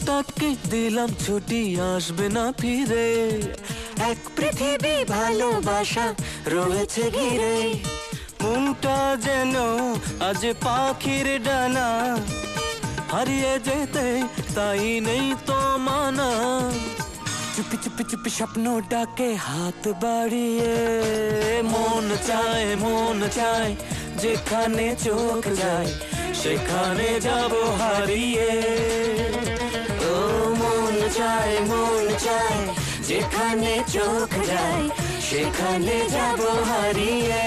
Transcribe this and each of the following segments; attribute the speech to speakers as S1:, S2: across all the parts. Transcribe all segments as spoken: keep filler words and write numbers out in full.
S1: দুঃখটাকে দিলাম ছুটি আসবে না ফিরে, এক পৃথিবী ভালোবাসা রয়েছে ঘিরে। মনটা যেন আজ পাখির ডানা, হারিয়ে যেতে তাই নেই তো মানা। চুপি চুপি চুপি স্বপ্ন ডাকে হাত বাড়িয়ে, মন চায় মন চায় যেখানে চোখ যায় সেখানে যাব হারিয়ে। ও মন চায় মন চায় যেখানে চোখ যায় সেখানে যাব হারিয়ে।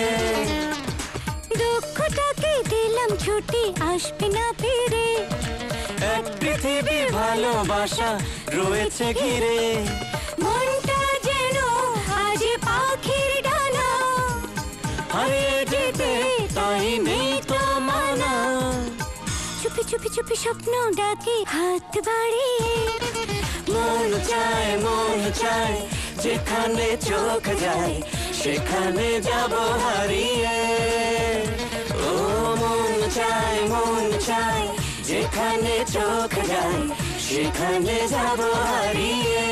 S2: দুঃখটাকে দিলাম ছুটি আসবে না ফিরে,
S1: এক পৃথিবী ভালোবাসা রয়েছে ঘিরে।
S2: মনটা যেন আজ পাখির ডানা,
S1: হারিয়ে যেতে তাই নেই তো মানা।
S2: চুপি চুপি চুপি স্বপ্ন ডাকে হাত বাড়িয়ে,
S1: মন চায় মন চায় যেখানে চোখ যায় সেখানে যাব হারিয়ে। ও মন চায় মন চায় যেখানে চোখ যায় সেখানে যাব হারিয়ে।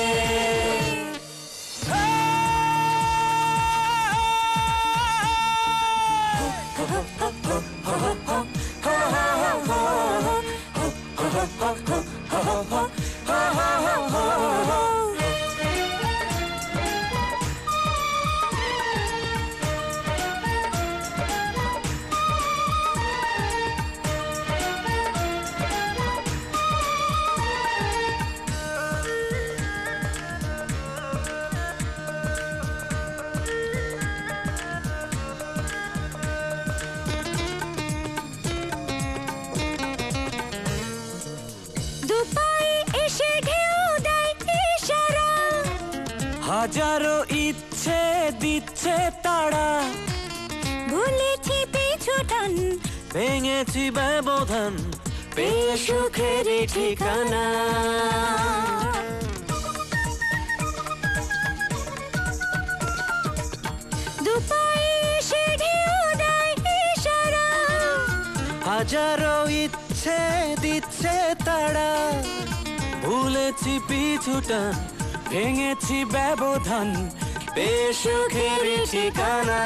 S1: হাজারো ইচ্ছে দিচ্ছে তারা,
S2: ভুলেছি পিছু টান,
S1: ভেঙেছি ব্যবধান পেয়ে সুখের ঠিকানা।
S2: দুপায়ে এসে ঢেউ দেয় ইশারা,
S1: হাজারো ইচ্ছে দিচ্ছে তারা, ভুলেছি পিছু টান, ভেঙেছি ব্যবধান পেয়ে সুখের ঠিকানা।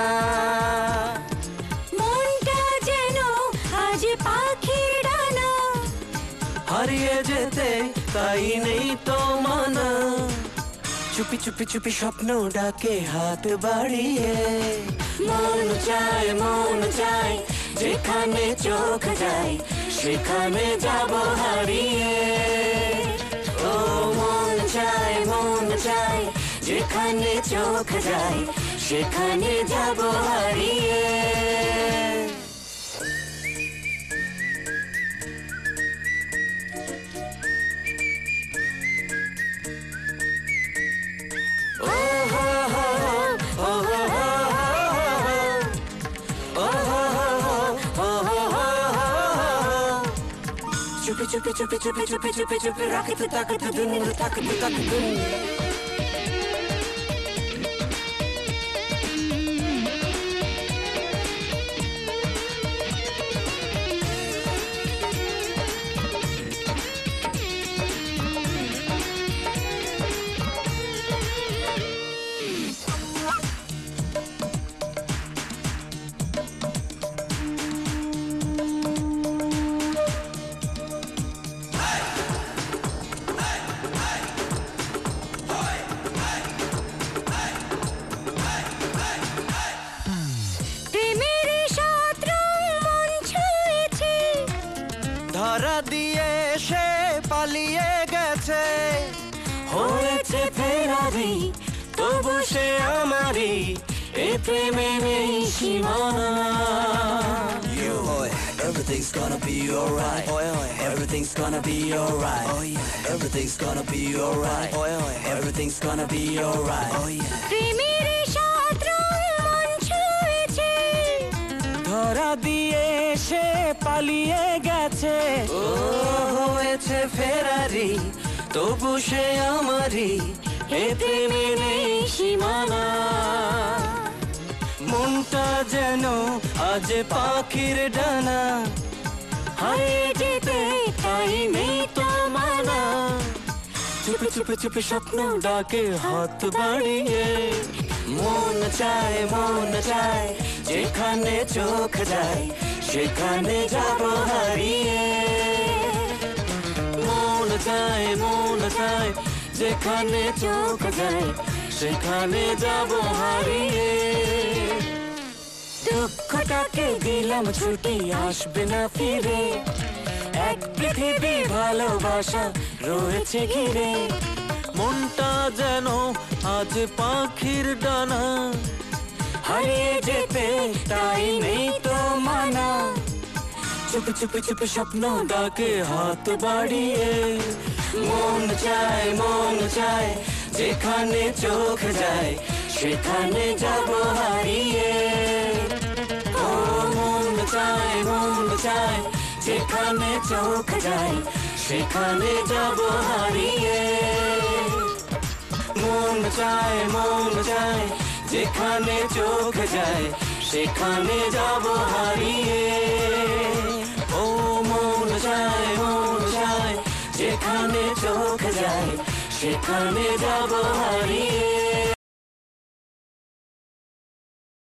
S2: মনটা যেন আজ পাখির ডানা,
S1: হারিয়ে যেতে তাই নেই তো মানা। চুপি চুপি চুপি স্বপ্ন ডাকে হাত বাড়িয়ে, মন চায় মন চায় যেখানে চোখ যায় সেখানে যাব হারিয়ে। ও মন চায় মন চায় যেখানে চোখ যায় সেখানে যাব হারিয়ে। चुपी चुपी चुपी चुपी चुपी चुपी चुपी राखत ताकत दुन ताकत ताकत दुन। ধরা দিয়ে সে পালিয়ে গেছে, হয়েছে ফেরারি তবু সে আমারই, এ প্রেমে নেই সীমানা।
S3: Everything's gonna be alright. Everything's gonna be alright. Everything's gonna be alright. Everything's gonna be alright.
S2: প্রেমের সাত রং মন ছুঁয়েছে,
S1: ধরা দিয়ে সে পালিয়ে গেছে, ও হয়েছে ফেরারি তবু সে আমারই, এ প্রেমে নেই সীমানা। মনটা যেন আজ পাখির ডানা, হারিয়ে যেতে তাই নেই তো মানা।
S3: চুপি চুপি চুপি স্বপ্ন ডাকে হাত বাড়িয়ে মন চায় মন চায় যেখানে চোখ যায় সেখানে যাব হারিয়ে মন চায় মন চায় যেখানে চোখ যায় সেখানে যাব হারিয়ে দুঃখটাকে দিলাম ছুটি আসবে না ফিরে এক পৃথিবী ভালোবাসা রয়েছে ঘিরে মনটা যেন আজ পাখির ডানা হারিয়ে যেতে তাই নেই তো মানা চুপি চুপি চুপি স্বপ্ন ডাকে হাত বাড়িয়ে মন চায় মন চায় যেখানে চোখ যায় সেখানে যাব হারিয়ে ও মন চায় মন চায় যেখানে চোখ যায় সেখানে যাব হারিয়ে মন চায় মন চায় যেখানে চোখ যায় সেখানে যাব হারিয়ে ও মন চায় মন চায় যেখানে চোখ যায় সেখানে যাব হারিয়ে